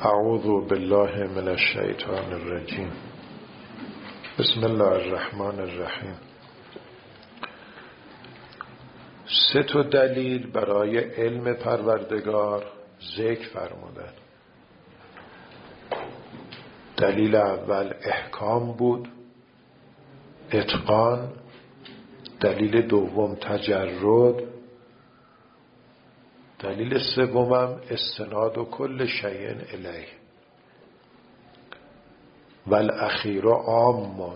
اعوذ بالله من الشیطان الرجیم. بسم الله الرحمن الرحیم. 3 دلیل برای علم پروردگار ذکر فرمودند. دلیل اول احکام بود، اتقان. دلیل دوم تجرد. دلیل سومم استناد و کل شیء الیه. والاخیر عام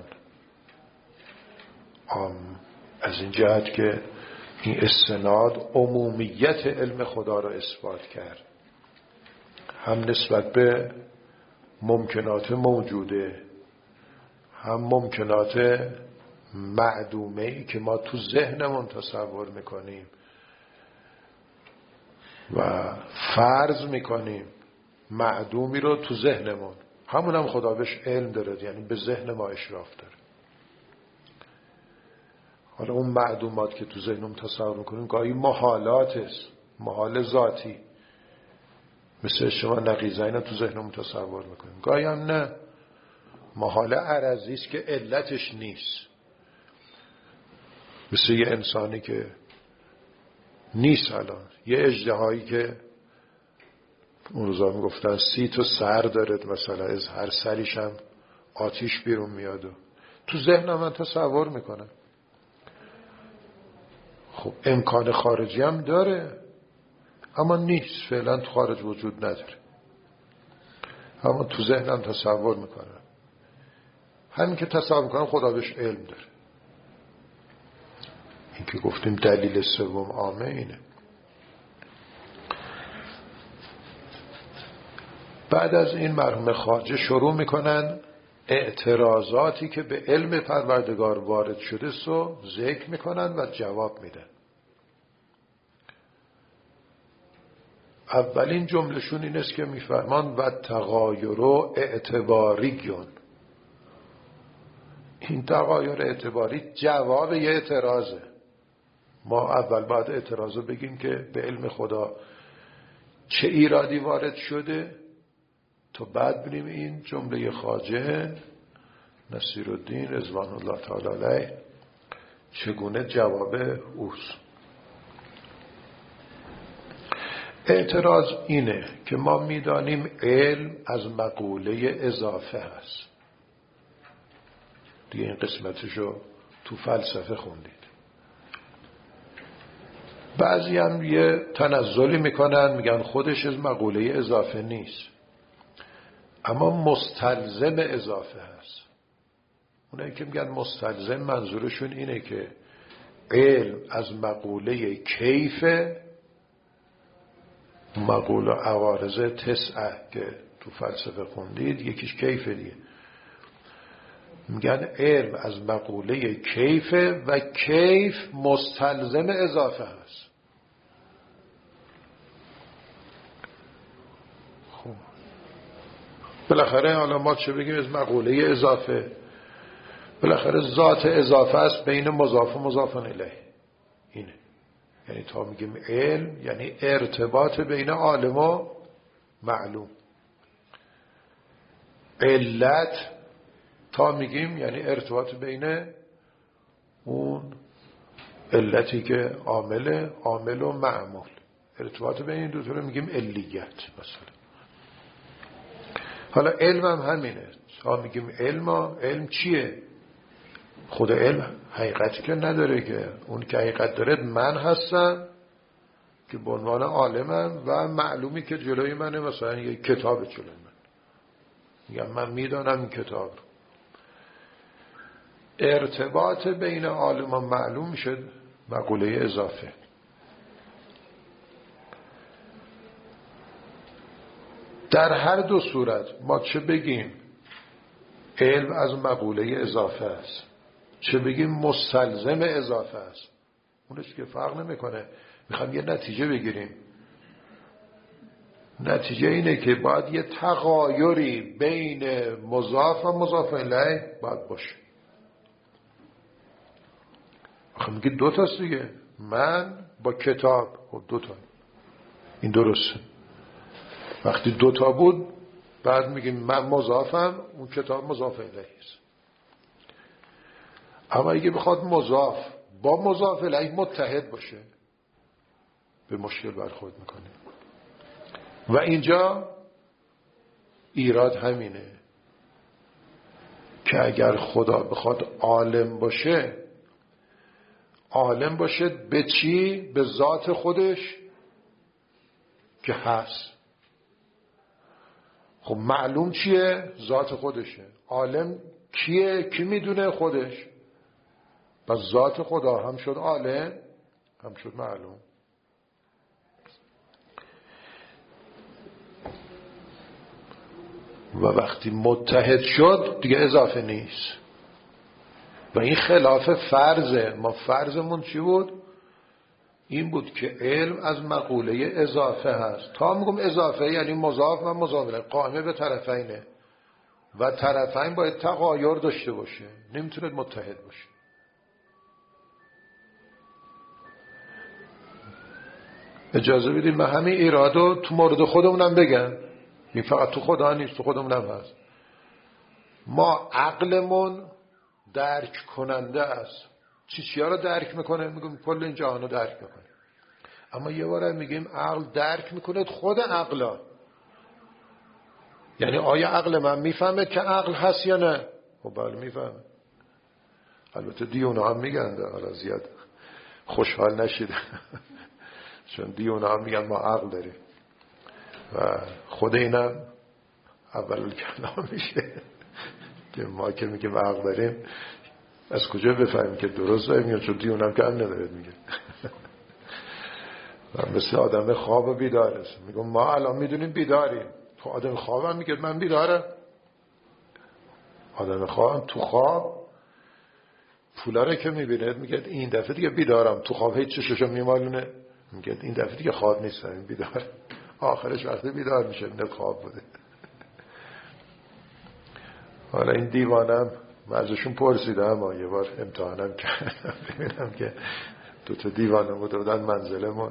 از این جهت که این استناد عمومیت علم خدا را اثبات کرد، هم نسبت به ممکنات موجوده، هم ممکنات معدومه‌ای که ما تو ذهنمون تصور میکنیم و فرض میکنیم معدومی رو تو ذهنمون، همون هم خدا بهش علم داره، یعنی به ذهن ما اشراف داره. حالا اون معدومات که تو ذهنمون تصور میکنیم گاهی محالات است، محال ذاتی، مثل شما نقیضین رو تو ذهنمون تصور میکنیم، گاهی هم نه، محال عرضی است که علتش نیست، مثل یه انسانی که نیست. الان یه اژدهایی که اون روزا میگفتن 30 تا سر دارد، مثلا از هر سریش هم آتیش بیرون میاد و تو ذهن من تصور میکنم. خب امکان خارجی هم داره اما نیست، فعلا تو خارج وجود نداره، اما تو ذهنم تصور میکنم. همین که تصور میکنم خدا بهش علم داره. این که گفتیم دلیل سوم عامه اینه. بعد از این مرحوم خواجه شروع میکنن اعتراضاتی که به علم پروردگار وارد شده سو ذکر میکنن و جواب میدن. اولین جملشون این است که میفرمان و تغایر اعتباریون. این تغایر اعتباری جواب یه اعتراضه. ما اول باید اعتراضو بگیم که به علم خدا چه ایرادی وارد شده، تا بعد ببینیم این جمله خواجه نصیرالدین رضوان الله تعالی علیه چگونه جواب اوست. اعتراض اینه که ما میدانیم علم از مقوله اضافه هست. دیگه این قسمتشو تو فلسفه خوندید. بعضی هم یه تنزلی میکنن، میگن خودش از مقوله اضافه نیست اما مستلزم اضافه هست. اونایی که میگن مستلزم منظورشون اینه که علم از مقوله کیفه، مقوله عوارض 9 که تو فلسفه خوندید یکیش کیفه دیگه. میگن علم از مقوله کیفه و کیف مستلزم اضافه هست. خب بالاخره حالا ما چه بگیم از مقوله اضافه؟ بالاخره ذات اضافه است بین مضاف و مضاف الیه. اینه، یعنی تا میگیم علم یعنی ارتباط بین عالم و معلوم. علت تا میگیم یعنی ارتباط بین اون علتی که عامل و معمول، ارتباط بین این دو تا رو میگیم علیت مثلا. حالا علم هم همینه. تا میگیم علم چیه؟ خود علم حقیقتی که نداره، که اون که حقیقت داره من هستم که به عنوان عالمم و معلومی که جلوی منه، مثلا یه کتاب جلوی من، میگم من میدانم این کتاب رو. ارتباط بین عالم و معلوم میشه مقوله اضافه. در هر دو صورت ما چه بگیم علم از مقوله اضافه است، چه بگیم مستلزم اضافه است، اونش که فرق نمیکنه. میخوام یه نتیجه بگیریم. نتیجه اینه که باید یه تغایری بین مضاف و مضاف الیه باید باشه. خب میگه 2 تاست دیگه، من با کتاب. خب 2 تا، این درسته. وقتی 2 تا بود بعد میگیم من مضافم، اون کتاب مضاف الیه است. اما اگه بخواد مضاف با مضاف الیه متحد باشه به مشکل برخورد میکنه. و اینجا ایراد همینه که اگر خدا بخواد عالم باشه به چی؟ به ذات خودش که هست. خب معلوم چیه؟ ذات خودشه. عالم کیه؟ کی میدونه؟ خودش. پس ذات خدا هم شد عالم، هم شد معلوم. و وقتی متحد شد دیگه اضافه نیست. و این خلاف فرضه. ما فرضمون چی بود؟ این بود که علم از مقوله اضافه هست. تا میگم اضافه یعنی مضاف و مضاف الیه، قائمه به طرفینه و طرفین باید تغایر داشته باشه، نمیتونه متحد باشه. اجازه بدید من همین ایرادو تو مورد خودمونم بگم. این فقط تو خدا نیست، تو خودمونم هست. ما عقلمون درک کننده است. چیزها رو درک میکنه؟ میگم کل این جهان رو درک میکنه. اما یه بار میگیم عقل درک میکنه خود عقلا. یعنی آیا عقل من میفهمه که عقل هست یا نه؟ خب بله میفهمه. البته دیونا هم میگن، حالا زیاد خوشحال نشید چون دیونا هم میگن ما عقل داریم و خود اینم اول کلام میشه که ما که میگیم عقل داریم از کجا بفهمیم که درست داریم یا چون دیونم که هم ندارد میگه مثل آدم خواب و بیدار است. میگم ما الان میدونیم بیداریم، تو آدم خواب هم میگه من بیدارم. آدم خواب هم تو خواب پولاره که میبینه میگه این دفعه دیگه بیدارم. تو خواب هیچ چششو میمالونه میگه این دفعه دیگه خواب نیستم، این بیدار. آخرش وقتی بیدار میشه نه خواب بوده. حالا این دیوانم من ازشون پرسیدم، اما یه بار امتحانم کردم ببینم که دو تا دیوانه بودن منزلمون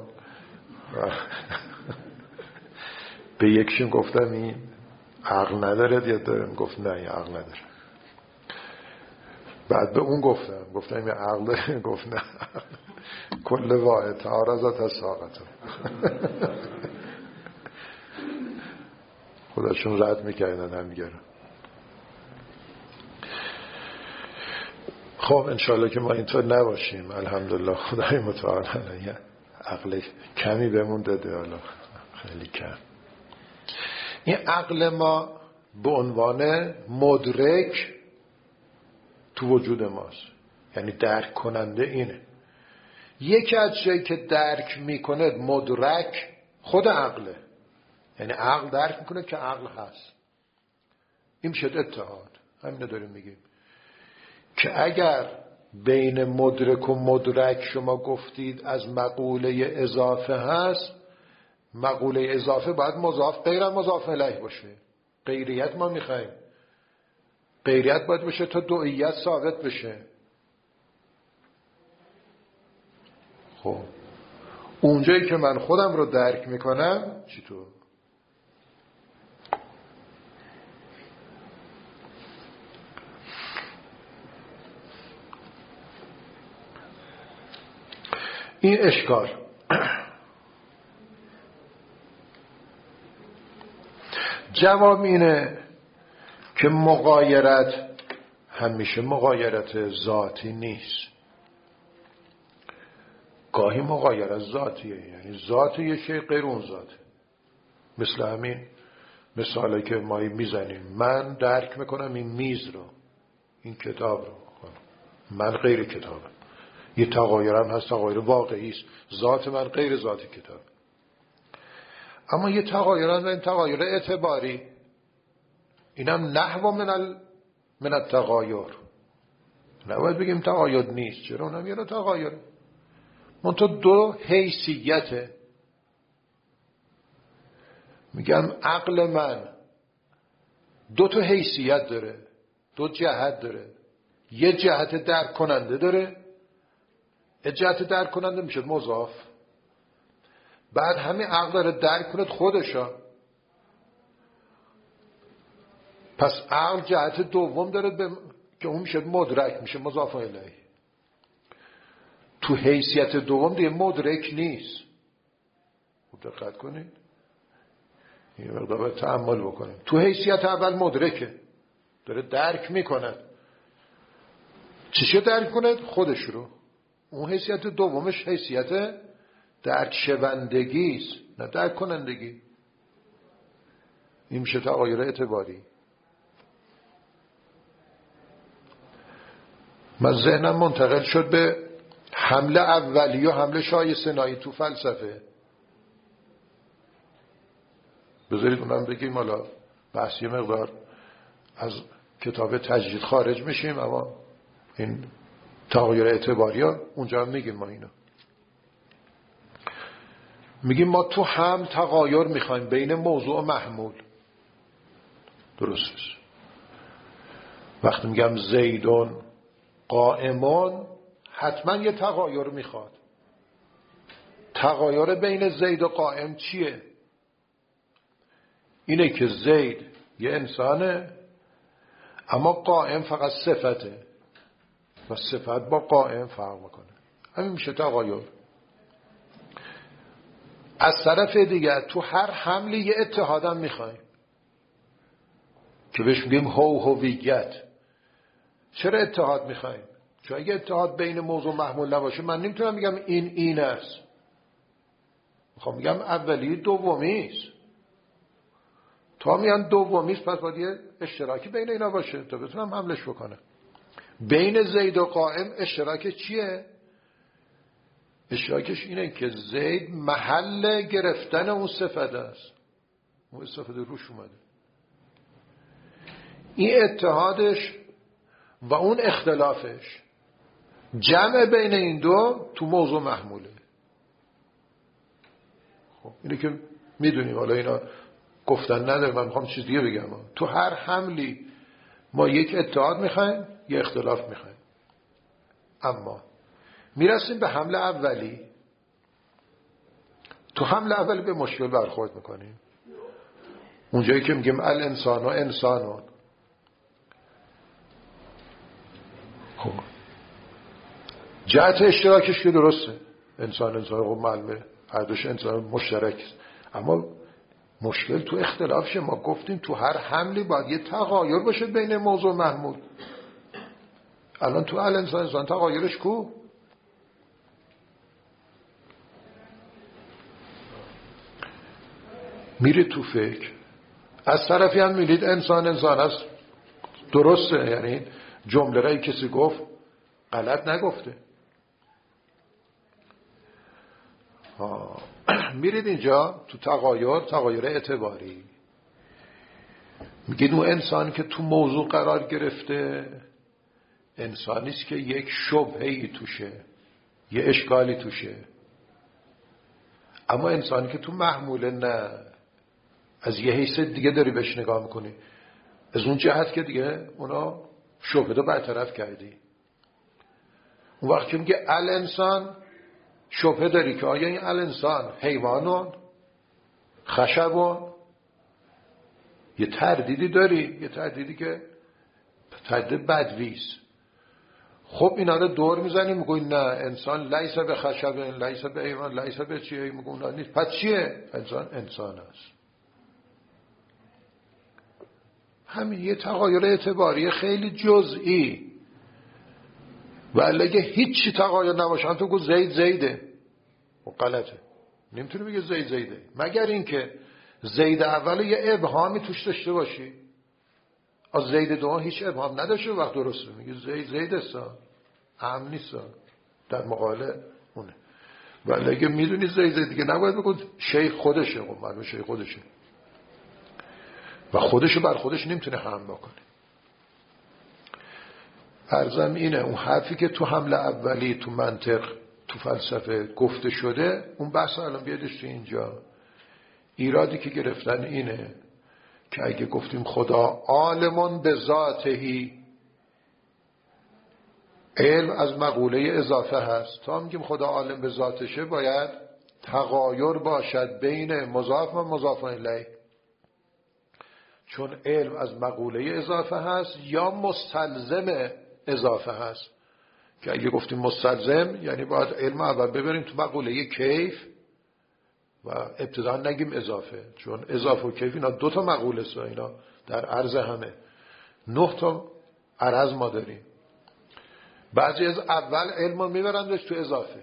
به یکشون گفتم این عقل نداره یا داره؟ گفت نه این عقل نداره. بعد به اون گفتم این عقل داره؟ گفت نه کل واحد تعارضات از ساقتم. خودشون رد میکردن همگره. خب انشاءالله که ما اینطور نباشیم. الحمدلله خدای متعال یه عقل کمی بهمون داده، حالا خیلی کم. این عقل ما به عنوان مدرک تو وجود ماست، یعنی درک کننده اینه. یکی از چیزی که درک میکنه مدرک خود عقله، یعنی عقل درک میکنه که عقل هست. این میشه اتحاد. همین داریم میگیم که اگر بین مدرک و مدرک شما گفتید از مقوله اضافه هست، مقوله اضافه باید مضاف غیر مضاف الیه باشه. غیریت ما میخوایم، غیریت باید باشه تا دوئیت ثابت بشه. خب اونجایی که من خودم رو درک میکنم چطور؟ این اشکال. جواب اینه که مغایرت همیشه مغایرت ذاتی نیست. گاهی مغایرت ذاتیه، یعنی ذات یه شی غیر اون ذاته. مثل همین مثالی که ما میزنیم، من درک میکنم این میز رو، این کتاب رو، من غیر کتابم. یه تغایرم هست، تغایر واقعی است. ذات من غیر ذات کتاب. اما یه تغایرم و این تغایر اعتباری، اینم نحو من التغایر. نباید بگیم تغایر نیست، چرا؟ اونم یه نوع تغایر. منتها دو حیثیته. میگم عقل من دو تا حیثیت داره، دو جهت داره. یه جهت درک کننده داره، یه جهت درک کننده میشه مضاف. بعد همین عقل رو درک کند خودشا. پس عقل جهت دوم داره که اون میشه مدرک، میشه مضاف الیه. تو حیثیت دوم دیگه مدرک نیست. خوب دقت کنید، این مقدار باید تأمل بکنیم. تو حیثیت اول مدرکه، داره درک میکنه. چیشو درک کنه؟ خودش رو. اون حیثیت دومش حیثیت درک شوندگی است، نه درک کنندگی. این میشه تغایر اعتباری. من ذهنم منتقل شد به حمله اولی و حمله شایسته‌نایی تو فلسفه. بذارید اونم بگیم، حالا بحث یه مقدار از کتاب تجدید خارج میشیم، اما این تغایر اعتباری ها اونجا هم میگیم. ما اینو میگیم ما تو هم تغایر میخوایم بین موضوع و محمول. درست است. وقتی میگم زیدون قائمون، حتما یه تغایر میخواد. تغایر بین زید و قائم چیه؟ اینه که زید یه انسانه، اما قائم فقط صفته و صفت با قائم فرق میکنه. همین میشه تغایر. از طرف دیگه تو هر حملی یه اتحادم میخوایم که بهش میگیم هویت. چرا اتحاد میخوایم؟ چون اگه اتحاد بین موضوع و محمول نباشه، من نمیتونم بگم این است. میخوام میگم اولی دومی است. تا میان دومی است، پس باید یه اشتراکی بین اینا باشه تا بتونم حملش بکنم. بین زید و قائم اشتراک چیه؟ اشتراکش اینه که زید محل گرفتن اون صفت است. اون صفت روش اومده. این اتحادش و اون اختلافش، جمع بین این دو تو موضوع محموله. خب اینه که میدونیم. حالا اینا گفتن نداره، من میخوام چیز دیگه بگم. تو هر حملی ما یک اتحاد میخوایم، یک اختلاف میخوایم. اما میرسیم به حمله اولی. تو حمله اولی به مشکل برخورد میکنیم. اونجایی که میگیم الانسان و انسانون. خب جهت اشتراکش که درسته، انسان خب معلومه هر دوش انسان مشترک است. اما مشکل تو اختلافشه. ما گفتیم تو هر حملی باید یه تغایر باشه بین موضوع و محمول. الان تو انسان تغایرش کو؟ میرید تو فکر، از طرفی هم میرید انسان است. درسته، یعنی جمله رایی کسی گفت غلط نگفته. میرید اینجا تو تغایر اعتباری، میگید اون انسان که تو موضوع قرار گرفته انسانیست که یک شبهه‌ای توشه، یه اشکالی توشه. اما انسانی که تو محموله نه، از یه حیث دیگه داری بهش نگاه میکنی، از اون جهت که دیگه اونا شبهه رو برطرف کردی. اون وقت که میگه الانسان، شبهه داری که آیا این الانسان حیوانون، خشبون، یه تردیدی داری، یه تردیدی که تردید بدویست. خب اینا رو دور میزنی میگوی نه، انسان لیس به خشب، لیس به حیوان، لیس به چیه، میگو نه نیست. پس چیه؟ انسان است. همین یه تغایر اعتباری خیلی جزئی. ولی اگه هیچی تغایر نباشه، تو گو زیده، و غلطه. نمیتونی بگی زیده، مگر اینکه زید اول یه ابهامی توش داشته باشی. از زید دوم هیچ ابهام نداشته، وقت درسته میگی زید است، اهم نیست در مقابل اونه. ولی اگه میدونی زید دیگه نباید بگو شیخ خودشه. خب معلومه شیخ خودشه و خودشو بر خودش نمیتونه حمل بکنه. عرضم اینه، اون حرفی که تو حمله اولی، تو منطق، تو فلسفه گفته شده، اون بحث الان بیادش تو اینجا. ایرادی که گرفتن اینه که اگه گفتیم خدا عالمون به ذاتهی، علم از مقوله اضافه هست. تا میگیم خدا عالم به ذاتشه، باید تغایر باشد بین مضاف و مضاف الیه. چون علم از مقوله اضافه هست یا مستلزم اضافه هست. که اگه گفتیم مستلزم یعنی باید علم اول ببریم تو مقوله کیف و ابتدا نگیم اضافه، چون اضافه و کیف اینا 2 تا مقوله است، اینا در عرض همه 9 تا عرض ما داریم. بعضی از اول علم رو میبرندش تو اضافه،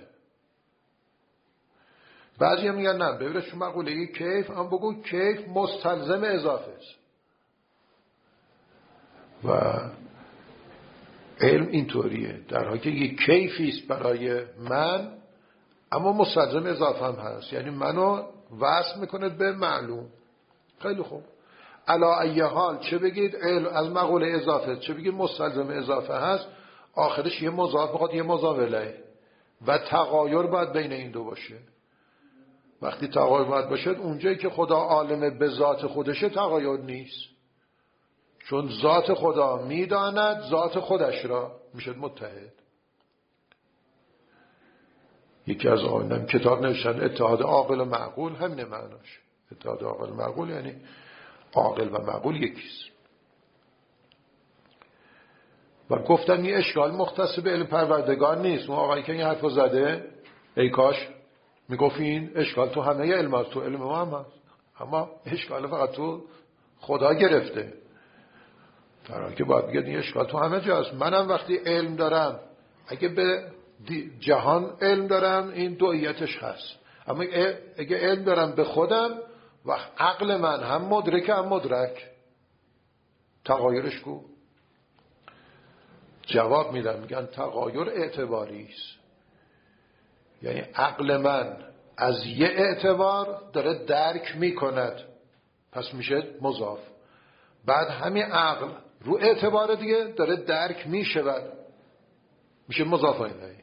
بعضی هم میگن نه ببرش تو مقوله کیف، هم بگو کیف مستلزم اضافه است. و علم اینطوریه، در حالی که یک کیفی است برای من اما مستلزم اضافه هم هست، یعنی منو وصل میکنه به معلوم. خیلی خوب، علا ای حال چه بگید علم از مقوله اضافه چه بگید مستلزم اضافه هست، آخرش یه مضاف میخواد یه مضاف الیه و تغایر باید بین این دو باشه. وقتی تغایر باید باشه اونجایی که خدا عالم به ذات خودشه تغایر نیست، چون ذات خدا میداند ذات خودش را، میشد متحد. یکی از آنهم کتاب نوشتن اتحاد عاقل و معقول، همین معناش. اتحاد عاقل و معقول یعنی عاقل و معقول یکیست. و گفتن این اشکال مختص به علم پروردگار نیست. اون آقایی که این حرفو زده ای کاش میگفت این اشکال تو همه علم هست، تو علم ما هم هست، اما اشکال فقط تو خدا گرفته. در حالی که باید بگید این اشکال تو همه جاست. منم وقتی علم دارم، اگه به جهان علم دارم این دوئیتش هست، اما اگه علم دارم به خودم و عقل من هم مدرک هم مدرک، تغایرش کو؟ جواب میدم، میگن تغایر اعتباری است. یعنی عقل من از یه اعتبار داره درک میکند، پس میشه مضاف. بعد همین عقل رو اعتبار دیگه داره درک میشود، میشه مضاف الیه.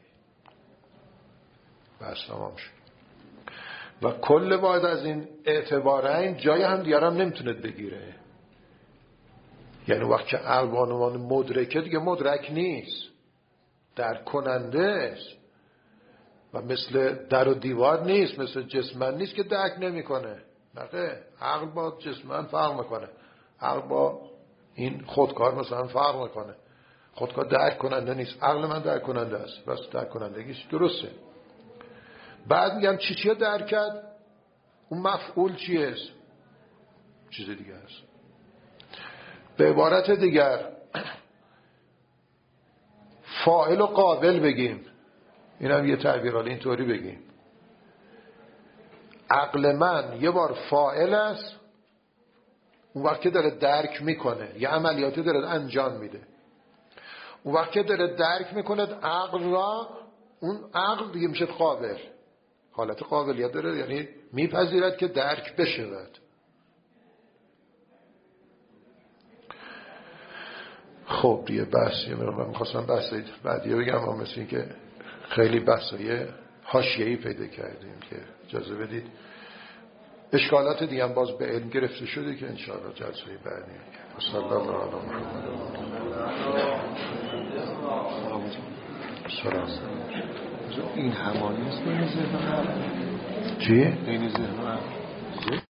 بس تمام شد. و کل واحد از این اعتبارین جای هم دیگر هم نمیتونه بگیره. یعنی وقت که عقل به عنوان مدرکه دیگه مدرک نیست، درک کننده است. و مثل در و دیوار نیست، مثل جسمن نیست که درک نمیکنه. نه، عقل با جسمن فرق میکنه. عقل با این خودکار مثلا فرق میکنه. خودکار درک کننده نیست، عقل من درک کننده است، بس درک کنندگیش درسته. بعد میگم چی درک کرد؟ اون مفعول چیه؟ چیز دیگه است. به عبارت دیگر فاعل و قابل بگیم، این هم یه تعبیر حالا اینطوری بگیم. عقل من یه بار فاعل است، اون وقت که داره درک میکنه یه عملیاتی داره انجام میده، اون وقت که داره درک میکنه عقل را، اون عقل دیگه میشه قابل، حالت قابلیت داره، یعنی میپذیرد که درک بشود. خب دیگه بحث یه من میخواستم بحث بعدیه بگم، اما مثل این که خیلی بحثای حاشیه‌ای پیدا کردیم که اجازه بدید اشکالات دیگه هم باز به علم گرفته شده که انشاءالله جلسه بعدی صلی الله علی محمد سلام. این همانی است بین ذهن و عقل؟ چی؟ بین ذهن و عقل